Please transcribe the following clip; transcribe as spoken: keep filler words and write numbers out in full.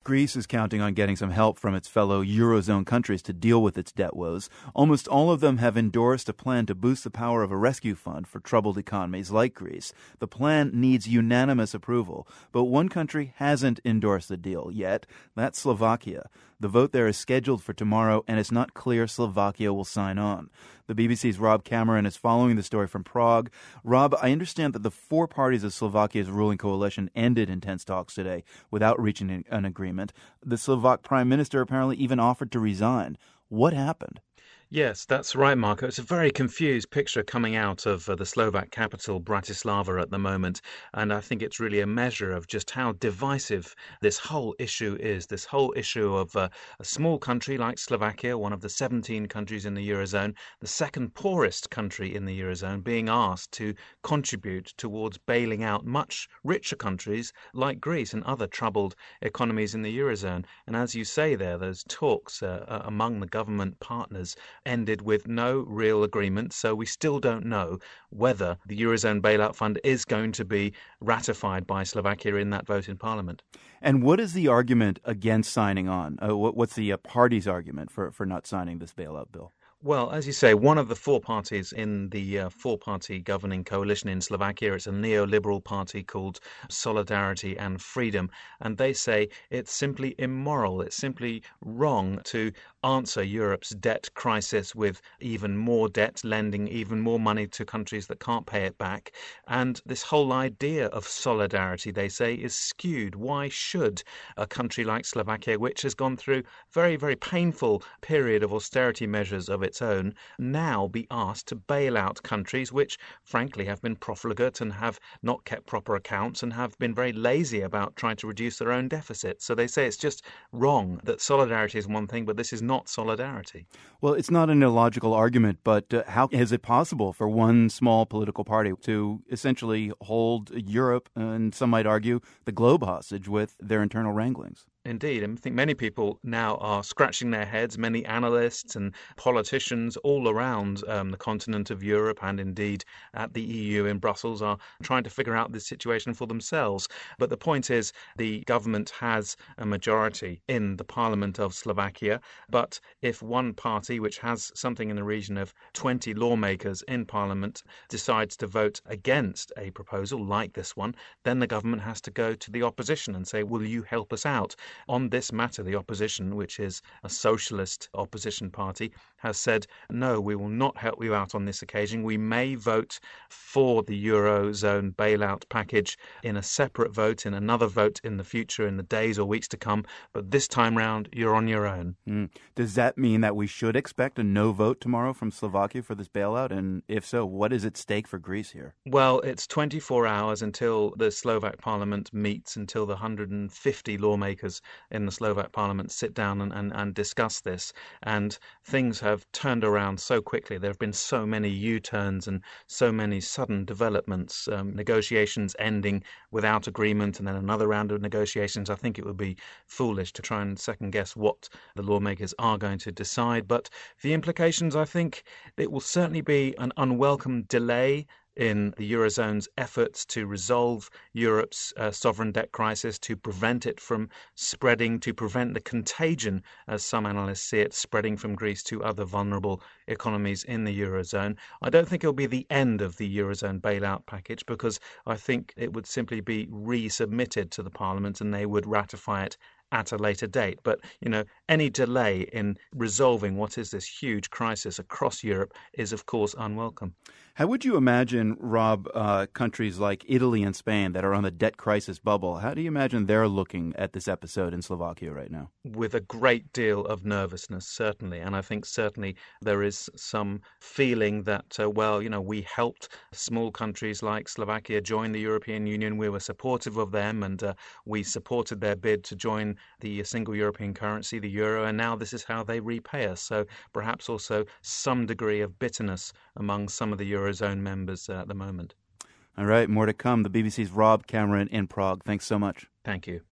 Greece is counting on getting some help from its fellow Eurozone countries to deal with its debt woes. Almost all of them have endorsed a plan to boost the power of a rescue fund for troubled economies like Greece. The plan needs unanimous approval, but one country hasn't endorsed the deal yet. That's Slovakia. The vote there is scheduled for tomorrow, and it's not clear Slovakia will sign on. The B B C's Rob Cameron is following the story from Prague. Rob, I understand that the four parties of Slovakia's ruling coalition ended intense talks today without reaching an agreement. The Slovak prime minister apparently even offered to resign. What happened? Yes, that's right, Marco. It's a very confused picture coming out of uh, the Slovak capital, Bratislava, at the moment. And I think it's really a measure of just how divisive this whole issue is. This whole issue of uh, a small country like Slovakia, one of the seventeen countries in the Eurozone, the second poorest country in the Eurozone, being asked to contribute towards bailing out much richer countries like Greece and other troubled economies in the Eurozone. And as you say there, those talks uh, among the government partners ended with no real agreement, so we still don't know whether the Eurozone bailout fund is going to be ratified by Slovakia in that vote in Parliament. And what is the argument against signing on? Uh, what, what's the uh, party's argument for, for not signing this bailout bill? Well, as you say, one of the four parties in the uh, four-party governing coalition in Slovakia, it's a neoliberal party called Solidarity and Freedom, and they say it's simply immoral, it's simply wrong to answer Europe's debt crisis with even more debt, lending even more money to countries that can't pay it back. And this whole idea of solidarity, they say, is skewed. Why should a country like Slovakia, which has gone through very, very painful period of austerity measures of its own, now be asked to bail out countries which, frankly, have been profligate and have not kept proper accounts and have been very lazy about trying to reduce their own deficits? So they say it's just wrong that solidarity is one thing, but this is not solidarity. Well, it's not an illogical argument, but uh, how is it possible for one small political party to essentially hold Europe, and some might argue the globe, hostage with their internal wranglings? Indeed. I think many people now are scratching their heads, many analysts and politicians all around um, the continent of Europe and indeed at the E U in Brussels are trying to figure out this situation for themselves. But the point is the government has a majority in the parliament of Slovakia, but if one party, which has something in the region of twenty lawmakers in parliament, decides to vote against a proposal like this one, then the government has to go to the opposition and say, will you help us out? On this matter, the opposition, which is a socialist opposition party, has said, no, we will not help you out on this occasion. We may vote for the Eurozone bailout package in a separate vote, in another vote in the future, in the days or weeks to come, but this time round, you're on your own. Mm. Does that mean that we should expect a no vote tomorrow from Slovakia for this bailout? And if so, what is at stake for Greece here? Well, it's twenty-four hours until the Slovak parliament meets, until the one hundred fifty lawmakers in the Slovak parliament sit down and, and, and discuss this. And things have turned around so quickly. There have been so many U-turns and so many sudden developments, um, negotiations ending without agreement and then another round of negotiations. I think it would be foolish to try and second guess what the lawmakers are going to decide. But the implications, I think, it will certainly be an unwelcome delay in the Eurozone's efforts to resolve Europe's uh, sovereign debt crisis, to prevent it from spreading, to prevent the contagion, as some analysts see it, spreading from Greece to other vulnerable economies in the Eurozone. I don't think it'll be the end of the Eurozone bailout package, because I think it would simply be resubmitted to the Parliament and they would ratify it at a later date. But, you know, any delay in resolving what is this huge crisis across Europe is, of course, unwelcome. How would you imagine, Rob, uh, countries like Italy and Spain that are on the debt crisis bubble, how do you imagine they're looking at this episode in Slovakia right now? With a great deal of nervousness, certainly. And I think certainly there is some feeling that, uh, well, you know, we helped small countries like Slovakia join the European Union. We were supportive of them and uh, we supported their bid to join the single European currency, the euro, and now this is how they repay us. So perhaps also some degree of bitterness among some of the Eurozone members uh, at the moment. All right, more to come. The B B C's Rob Cameron in Prague. Thanks so much. Thank you.